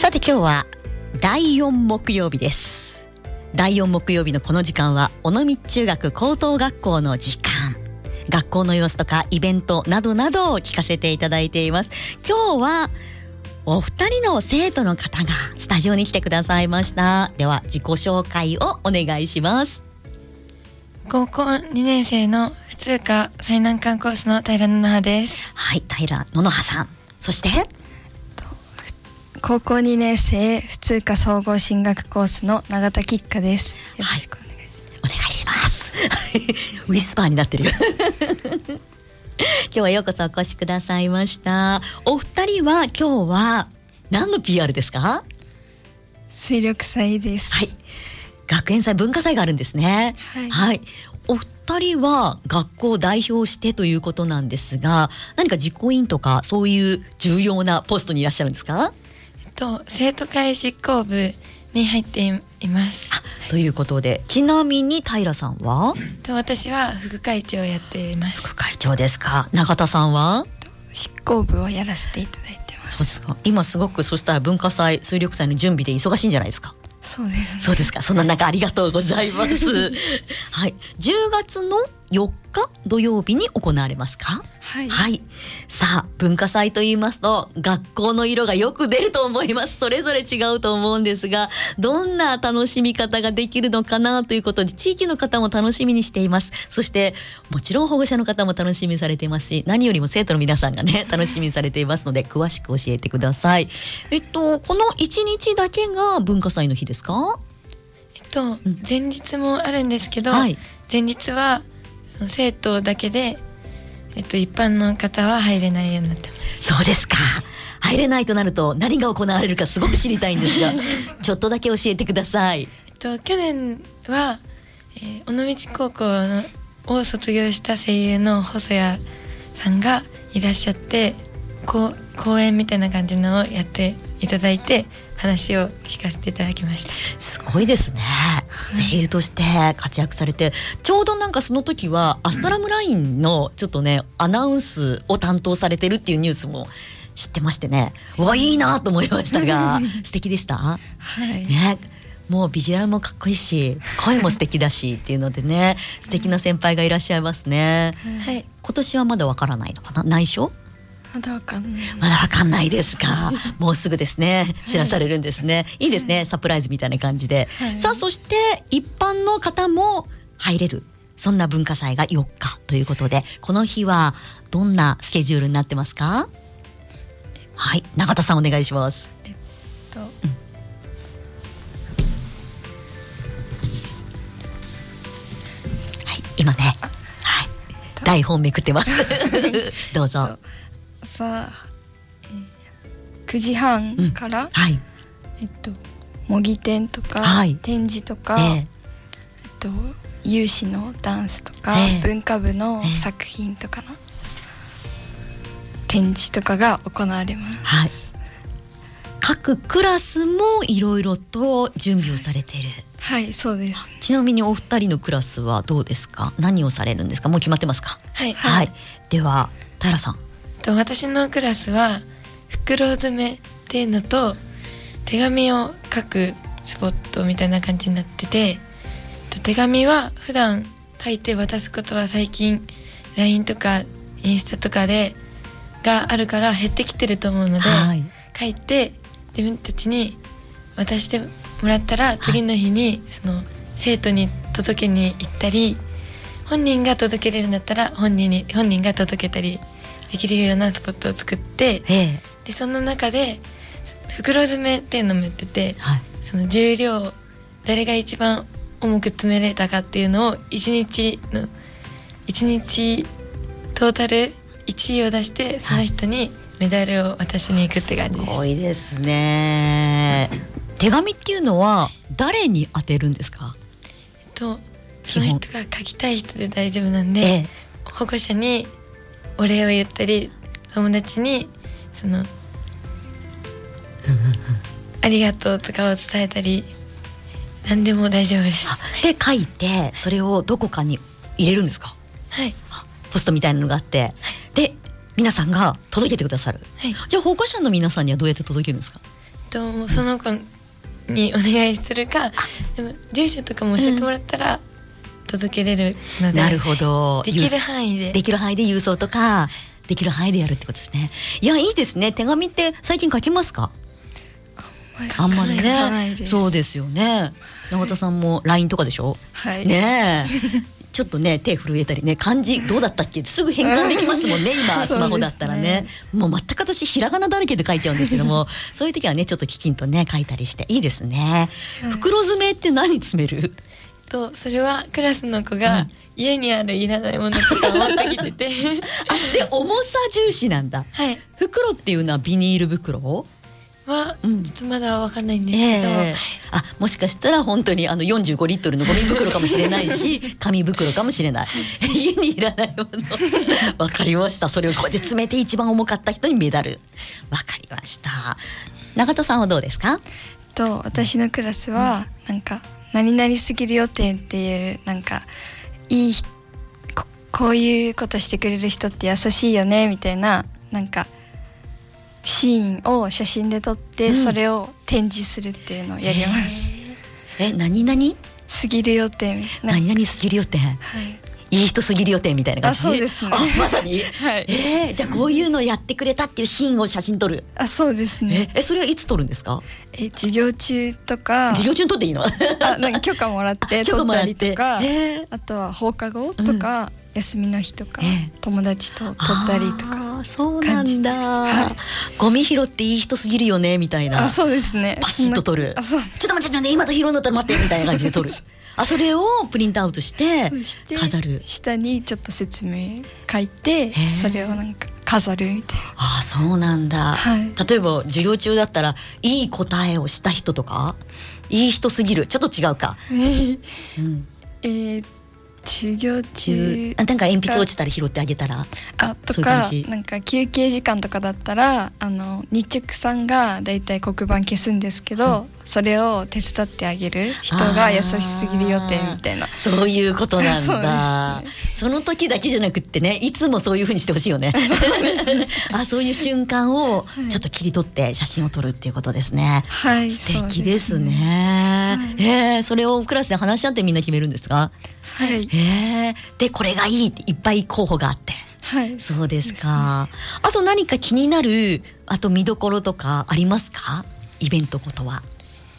さて今日は第4木曜日です。第4木曜日のこの時間は尾道中学高等学校の時間、学校の様子とかイベントなどなどを聞かせていただいています。今日はお二人の生徒の方がスタジオに来てくださいました。では自己紹介をお願いします。 高校2年生の普通科最難関コースの平野々葉です。 はい、平野々葉さん。そして高校2年生普通科総合進学コースの永田吉香です。よろしくお願いします。ウィスパーになってるよ今日はようこそお越しくださいました。お二人は今日は何の PR ですか？ 水力祭です。 はい、学園祭文化祭があるんですね。 はい、 はい、お二人は学校を代表してということなんですが、何か実行委員とかそういう重要なポストにいらっしゃるんですか？ 生徒会執行部に入っています。 ということで、ちなみに平さんは？ 私は副会長をやっています。 副会長ですか。永田さんは？ 執行部をやらせていただいてます。 そうですか。今すごくそしたら文化祭水力祭の準備で忙しいんじゃないですか？ そうですね。 そうですか。そんな中ありがとうございますはい、10月の4日土曜日に行われますか？ はい、 はい、さあ文化祭と言いますと学校の色がよく出ると思います。それぞれ違うと思うんですが、どんな楽しみ方ができるのかなということで、地域の方も楽しみにしています。そしてもちろん保護者の方も楽しみにされていますし、何よりも生徒の皆さんがね楽しみにされていますので、詳しく教えてください。この1日だけが文化祭の日ですか？ 前日もあるんですけど、 はい、 前日はその生徒だけで、一般の方は入れないようになってます。 そうですか。入れないとなると何が行われるかすごく知りたいんですがちょっとだけ教えてください。 去年は、尾道高校を卒業した声優の細谷さんがいらっしゃって、講演みたいな感じのをやっていただいて話を聞かせていただきました。 すごいですね。声優として活躍されて、ちょうどなんかその時はアストラムラインのちょっとねアナウンスを担当されてるっていうニュースも知ってましてね、わいいなと思いましたが素敵でした。 はい、 ね、もうビジュアルもかっこいいし声も素敵だしっていうのでね、素敵な先輩がいらっしゃいますね。 はい、 今年はまだわからないのかな、内緒？ まだわかんない。 まだわかんないですかもうすぐですね、知らされるんですね。いいですね、サプライズみたいな感じで。さあ、そして一般の方も入れる、そんな文化祭が4日ということで、この日はどんなスケジュールになってますか？はい、永田さんお願いします。はい、今ね、はい、台本めくってますどうぞ。 朝、9時半から、 はい、 模擬店とか、 はい、 展示とか、有志のダンスとか、文化部の作品とかの展示とかが行われます。 はい、各クラスもいろいろと準備をされている。 はい、そうです。 ちなみにお二人のクラスはどうですか？何をされるんですか？もう決まってますか？ はい、 はい、では平さん。 私のクラスは袋詰めっていうのと手紙を書くスポットみたいな感じになってて、手紙は普段書いて渡すことは最近 LINE とかインスタとかがあるから減ってきてると思うので、 はい、 書いて自分たちに渡してもらったら、次の日にその生徒に届けに行ったり、本人が届けれるんだったら本人が届けたりできるようなスポットを作って、でその中で袋詰めっていうのもやってて、 はい、 その重量誰が一番重く詰めれたかっていうのを1日トータル1位を出して、その人にメダルを渡しに行くって感じです。 すごいですね。手紙っていうのは誰に当てるんですか？ その人が書きたい人で大丈夫なんで、保護者にお礼を言ったり、友達にそのありがとうとかを伝えたり、何でも大丈夫です。 で書いてそれをどこかに入れるんですか？ はい、 ポストみたいなのがあって、はい、で皆さんが届けてくださる。はい、じゃあ保護者の皆さんにはどうやって届けるんですか？ もうその子にお願いするか、でも住所とかも教えてもらったら届けれるので、 なるほど、 できる範囲で郵送とかできる範囲でやるってことですね。いや、いいですね。手紙って最近書きますか？あんまりね。そうですよね。永田さんも LINE とかでしょ。 はいねえちょっとね手震えたりね、漢字どうだったっけってすぐ変換できますもんね今スマホだったらね。もう全く私ひらがなだらけで書いちゃうんですけどもそういう時はねちょっときちんとね書いたりしていいですね。袋詰めって何詰める？ それはクラスの子が家にあるいらないものとか持ってきててで重さ重視なんだ。 はい。 袋っていうのはビニール袋はちょっとまだわかんないんですけど、 もしかしたら本当に45リットルのゴミ袋かもしれないし紙袋かもしれない家にいらないものわかりました。それをこうやって詰めて一番重かった人にメダル。わかりました。永田さんはどうですか？ 私のクラスはなんか何々すぎる予定っていうなんかいいこういうことしてくれる人って優しいよねみたいななんかシーンを写真で撮ってそれを展示するっていうのをやります。 何々 すぎる予定何々すぎる予定、いい人すぎる予定みたいな感じ。 そうですね。 まさに、じゃあこういうのやってくれたっていうシーンを写真撮る。 そうですね。 それはいつ撮るんですか？ 授業中とか。 授業中に撮っていいの？ なんか許可もらって撮ったりとか、あとは放課後とか、休みの日とか、友達と撮ったりとか。 そうなんだ、ゴミ拾っていい人すぎるよねみたいな。 そうですね。 パシッと撮る。ちょっと待って今と拾うんだったら待ってみたいな感じで撮るそれをプリントアウトして飾る。 下にちょっと説明書いてそれをなんか飾るみたいな。 そうなんだ、例えば授業中だったらいい答えをした人とかいい人すぎるちょっと違うか、 授業中なんか鉛筆落ちたら拾ってあげたらとか、なんか休憩時間とかだったら日直さんがだいたい黒板消すんですけど、それを手伝ってあげる人が優しすぎる予定みたいな。 そういうことなんだ。その時だけじゃなくってね、いつもそういう風にしてほしいよね。そういう瞬間をちょっと切り取って写真を撮るっていうことですね。素敵ですね。それをクラスで話し合ってみんな決めるんですか？でこれがいいっていっぱい候補があって、そうですか。あと何か気になる見どころとかありますか？イベントことは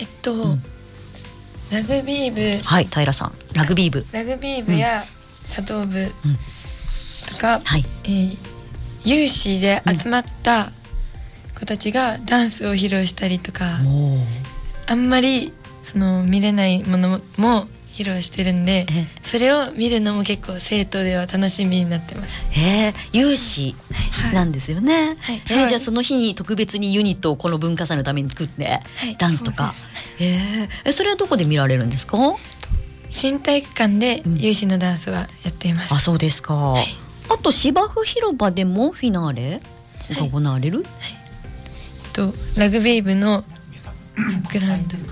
ラグビー部、 平さんラグビー部や茶道部とか、有志で集まった子たちがダンスを披露したりとか、あんまり見れないものも披露してるんで、それを見るのも結構生徒では楽しみになってます。 有志なんですよね。じゃあその日に特別にユニットをこの文化祭のために作って、ダンスとか。それはどこで見られるんですか？ 新体育館で有志のダンスはやっています。 そうですか。あと芝生広場でもフィナーレが行われる？ ラグビー部のグラウンド。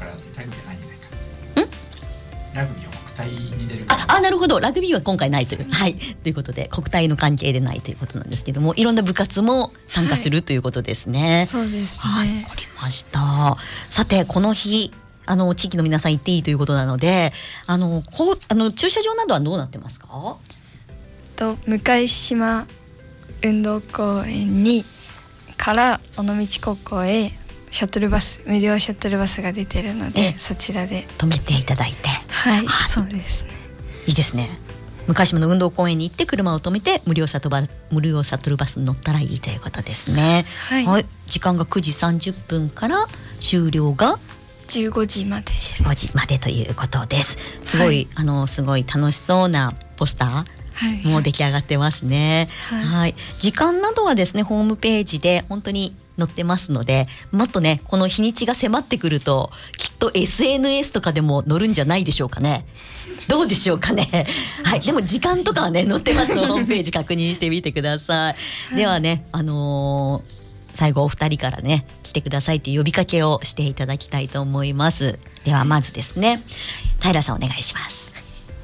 ラグビーは国体に出るから。 なるほど。ラグビーは今回ないという、ということで国体の関係でないということなんですけども、いろんな部活も参加するということですね。 そうですね。 わかりました。さてこの日地域の皆さん行っていいということなので、駐車場などはどうなってますか？ 向島運動公園にから尾道高校へシャトルバス、無料シャトルバスが出てるので、そちらで止めていただいて。 そうですね。 いいですね。向島の運動公園に行って車を止めて無料シャトルバスに乗ったらいいということですね。時間が9時30分から終了が 15時まで。 15時までということです。すごい、すごい楽しそうなポスターもう出来上がってますね。時間などはですねホームページで本当に載ってますので、もっとねこの日にちが迫ってくるときっと SNS とかでも載るんじゃないでしょうかね。どうでしょうかね。でも時間とかはね載ってますのでホームページ確認してみてください。ではね最後お二人からね来てくださいという呼びかけをしていただきたいと思います。ではまずですね平さんお願いします。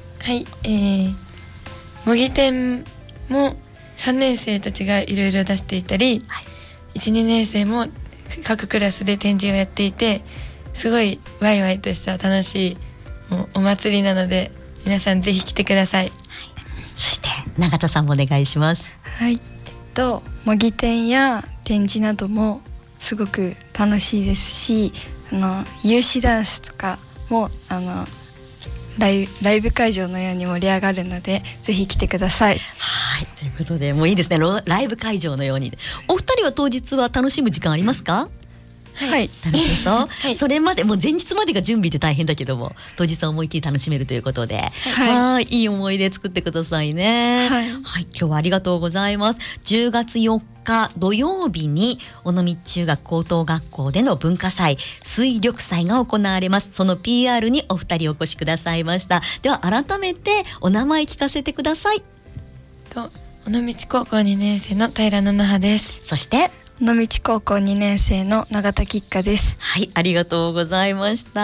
模擬店も3年生たちがいろいろ出していたり、1、2年生も各クラスで展示をやっていて、すごいワイワイとした楽しいもうお祭りなので、皆さんぜひ来てください。 そして永田さんもお願いします。 はい、模擬店や展示などもすごく楽しいですし、有志ダンスとかもライブ会場のように盛り上がるので、ぜひ来てください。 はい、ということでもういいですね、ライブ会場のように。お二人は当日は楽しむ時間ありますか？ はい、 楽しいそう、 はい、 それまでもう前日までが準備って大変だけども、当日は思いっきり楽しめるということで、はい、いい思い出作ってくださいね。はい、はい、今日はありがとうございます。10月4日土曜日に尾道中学高等学校での文化祭水緑祭が行われます。その PR にお二人お越しくださいました。では改めてお名前聞かせてください。 尾道高校2年生の平野那覇です。 そして尾道高校2年生の永田吉香です。 はい、ありがとうございました。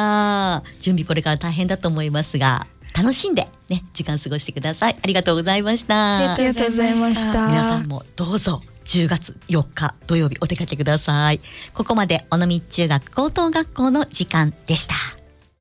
準備これから大変だと思いますが、楽しんでね、時間過ごしてください。ありがとうございました。 ありがとうございました。 皆さんもどうぞ10月4日土曜日お出かけください。ここまで尾道中学高等学校の時間でした。